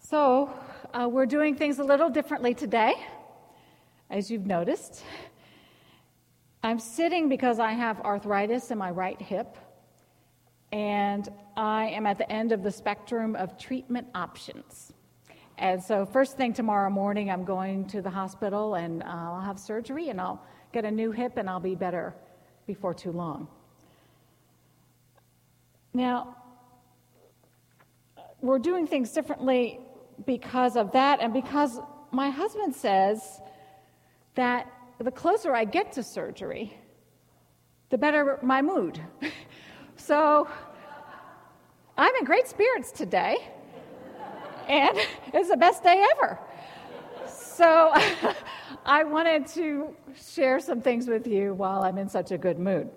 So, we're doing things a little differently today, as you've noticed. I'm sitting because I have arthritis in my right hip, and I am at the end of the spectrum of treatment options. And so first thing tomorrow morning, I'm going to the hospital, and I'll have surgery, and I'll get a new hip, and I'll be better before too long. Now, we're doing things differently because of that, and because my husband says that the closer I get to surgery, the better my mood. So I'm in great spirits today, and it's the best day ever. So I wanted to share some things with you while I'm in such a good mood.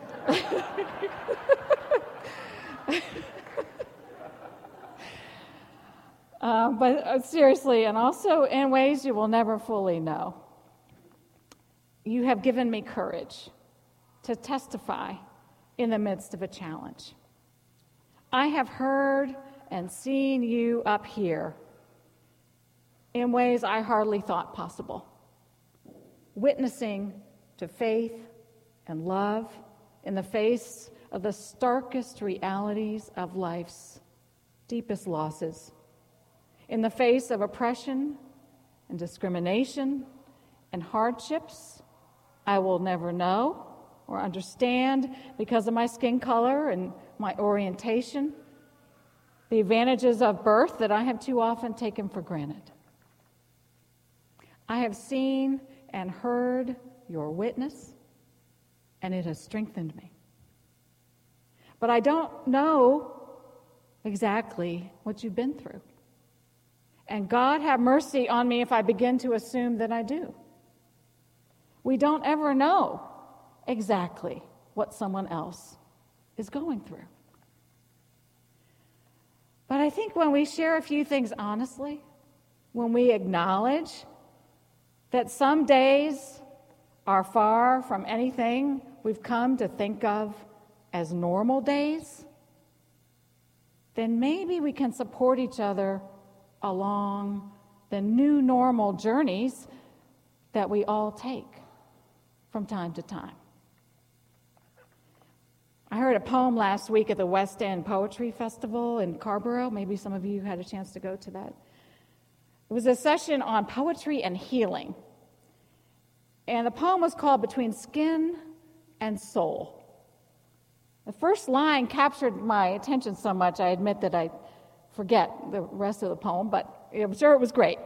But seriously, and also in ways you will never fully know, you have given me courage to testify in the midst of a challenge. I have heard and seen you up here in ways I hardly thought possible, witnessing to faith and love in the face of the starkest realities of life's deepest losses, in the face of oppression and discrimination and hardships I will never know or understand because of my skin color and my orientation, the advantages of birth that I have too often taken for granted. I have seen and heard your witness, and it has strengthened me. But I don't know exactly what you've been through. And God have mercy on me if I begin to assume that I do. We don't ever know exactly what someone else is going through. But I think when we share a few things honestly, when we acknowledge that some days are far from anything we've come to think of as normal days, then maybe we can support each other along the new normal journeys that we all take from time to time. I heard a poem last week at the West End Poetry Festival in Carrboro. Maybe some of you had a chance to go to that. It was a session on poetry and healing. And the poem was called Between Skin and Soul. The first line captured my attention so much, I admit that I forget the rest of the poem, but I'm sure it was great.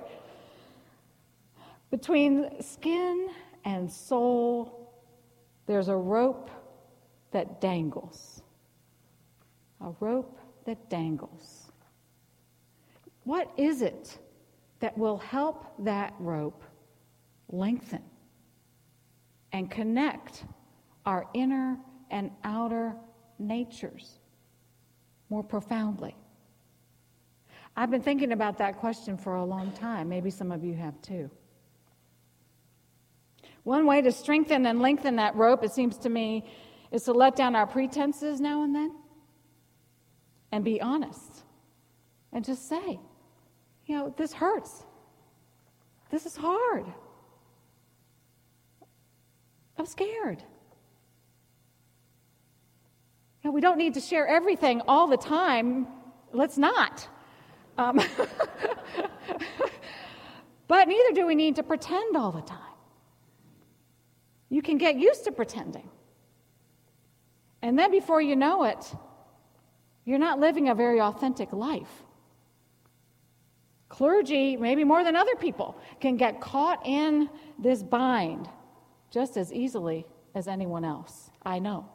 Between skin and soul, there's a rope that dangles. A rope that dangles. What is it that will help that rope lengthen and connect our inner and outer natures more profoundly? I've been thinking about that question for a long time. Maybe some of you have too. One way to strengthen and lengthen that rope, it seems to me, is to let down our pretenses now and then and be honest and just say, this hurts. This is hard. I'm scared. We don't need to share everything all the time. Let's not. But neither do we need to pretend all the time. You can get used to pretending. And then before you know it, you're not living a very authentic life. Clergy, maybe more than other people, can get caught in this bind just as easily as anyone else. I know.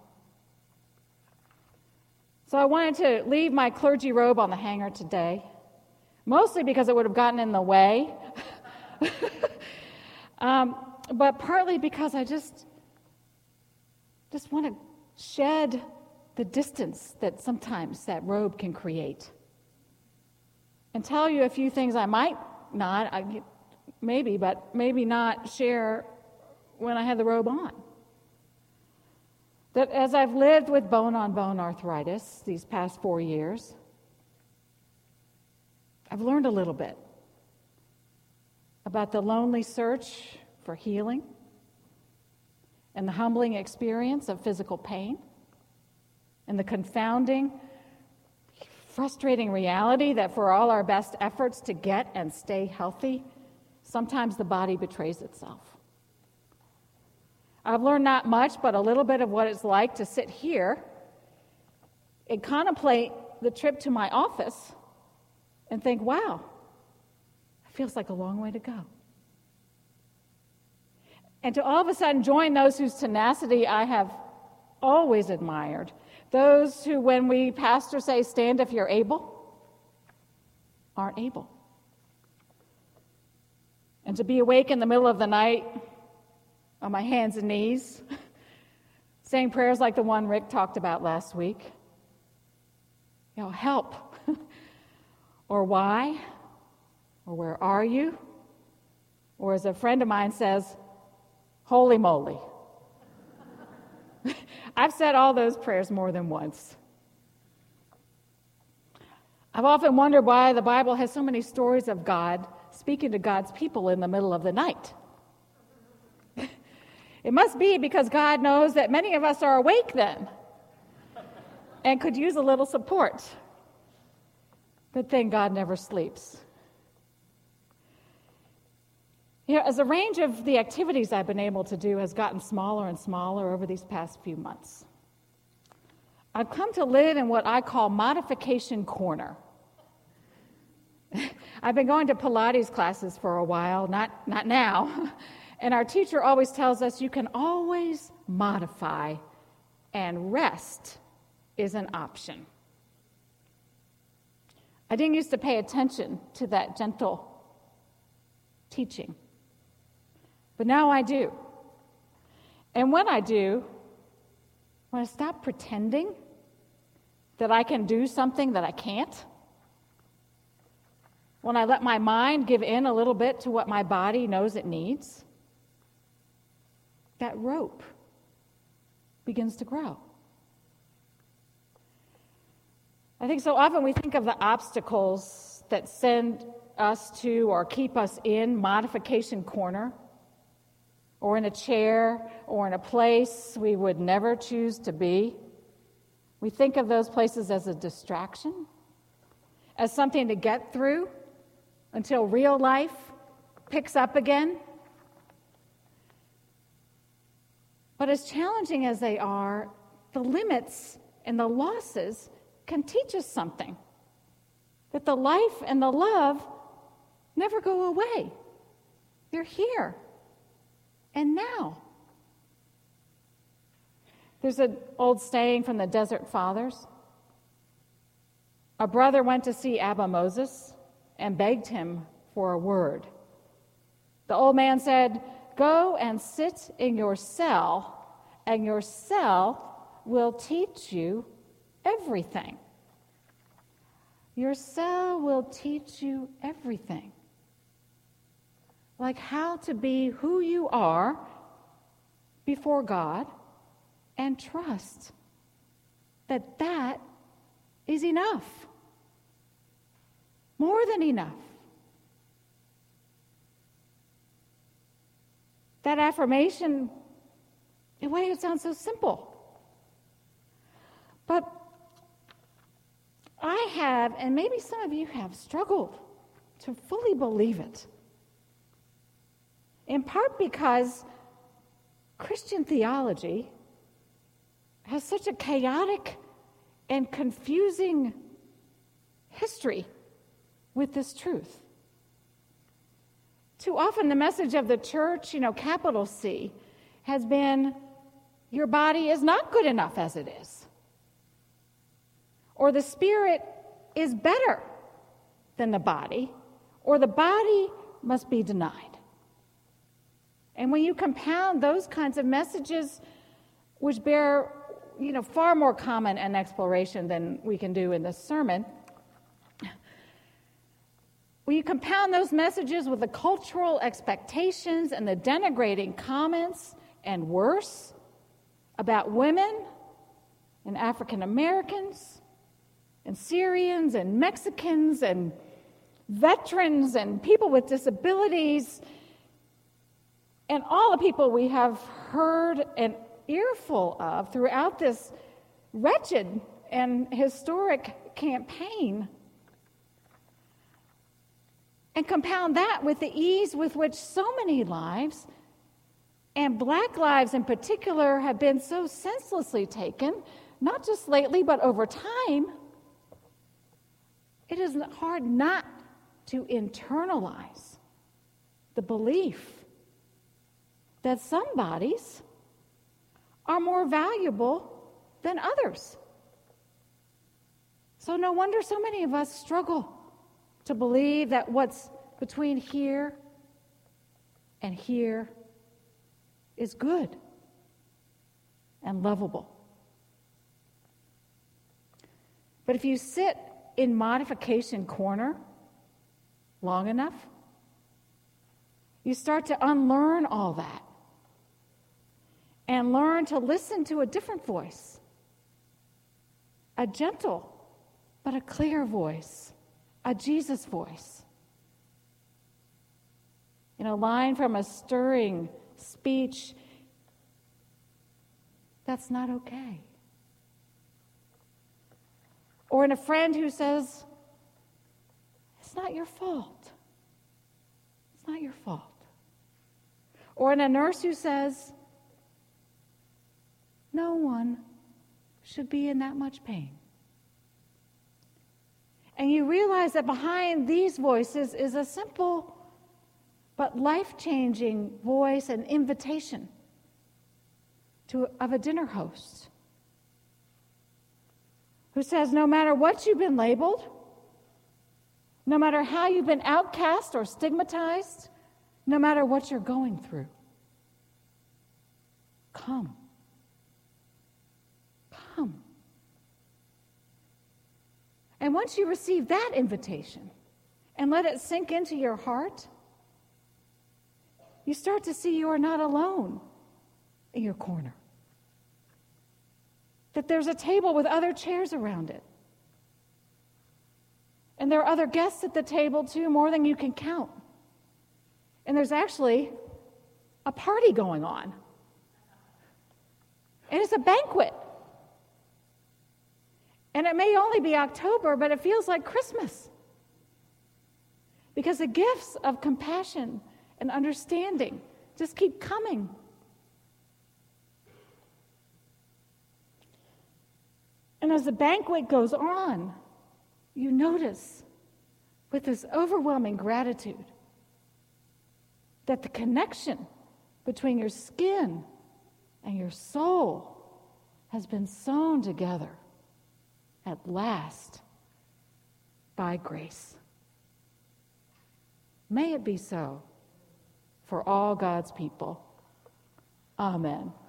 So I wanted to leave my clergy robe on the hanger today, mostly because it would have gotten in the way, but partly because I just want to shed the distance that sometimes that robe can create and tell you a few things I might not, maybe not share when I had the robe on. That as I've lived with bone-on-bone arthritis these past 4 years, I've learned a little bit about the lonely search for healing and the humbling experience of physical pain and the confounding, frustrating reality that for all our best efforts to get and stay healthy, sometimes the body betrays itself. I've learned not much, but a little bit of what it's like to sit here and contemplate the trip to my office and think, wow, it feels like a long way to go. And to all of a sudden join those whose tenacity I have always admired, those who, when we pastors say, stand if you're able, aren't able. And to be awake in the middle of the night on my hands and knees, saying prayers like the one Rick talked about last week. Help. Or why? Or where are you? Or as a friend of mine says, holy moly. I've said all those prayers more than once. I've often wondered why the Bible has so many stories of God speaking to God's people in the middle of the night. It must be because God knows that many of us are awake then and could use a little support. But then God never sleeps. As the range of the activities I've been able to do has gotten smaller and smaller over these past few months, I've come to live in what I call modification corner. I've been going to Pilates classes for a while, not now, and our teacher always tells us you can always modify, and rest is an option. I didn't used to pay attention to that gentle teaching, but now I do. And when I do, when I stop pretending that I can do something that I can't, when I let my mind give in a little bit to what my body knows it needs, that rope begins to grow. I think so often we think of the obstacles that send us to or keep us in modification corner, or in a chair, or in a place we would never choose to be. We think of those places as a distraction, as something to get through until real life picks up again. But as challenging as they are, the limits and the losses can teach us something. That the life and the love never go away. They're here and now. There's an old saying from the Desert Fathers. A brother went to see Abba Moses and begged him for a word. The old man said, "Go and sit in your cell, and your cell will teach you everything." Your cell will teach you everything. Like how to be who you are before God and trust that that is enough. More than enough. That affirmation, in a way, it sounds so simple. But I have, and maybe some of you have, struggled to fully believe it. In part because Christian theology has such a chaotic and confusing history with this truth. Too often the message of the church, capital C, has been your body is not good enough as it is. Or the spirit is better than the body, or the body must be denied. And when you compound those kinds of messages, which bear, far more comment and exploration than we can do in this sermon, when you compound those messages with the cultural expectations and the denigrating comments and worse about women and African Americans and Syrians and Mexicans and veterans and people with disabilities and all the people we have heard an earful of throughout this wretched and historic campaign, and compound that with the ease with which so many lives, and Black lives in particular, have been so senselessly taken, not just lately, but over time, it is hard not to internalize the belief that some bodies are more valuable than others. So no wonder so many of us struggle to believe that what's between here and here is good and lovable. But if you sit in modification corner long enough, you start to unlearn all that and learn to listen to a different voice, a gentle but a clear voice, a Jesus voice. In a line from a stirring speech, that's not okay. Or in a friend who says, it's not your fault. It's not your fault. Or in a nurse who says, no one should be in that much pain. And you realize that behind these voices is a simple but life-changing voice and invitation of a dinner host who says, no matter what you've been labeled, no matter how you've been outcast or stigmatized, no matter what you're going through, come. Come. And once you receive that invitation and let it sink into your heart, you start to see you are not alone in your corner. That there's a table with other chairs around it. And there are other guests at the table too, more than you can count. And there's actually a party going on. And it's a banquet. And it may only be October, but it feels like Christmas. Because the gifts of compassion and understanding just keep coming. And as the banquet goes on, you notice with this overwhelming gratitude that the connection between your skin and your soul has been sewn together at last by grace. May it be so for all God's people. Amen.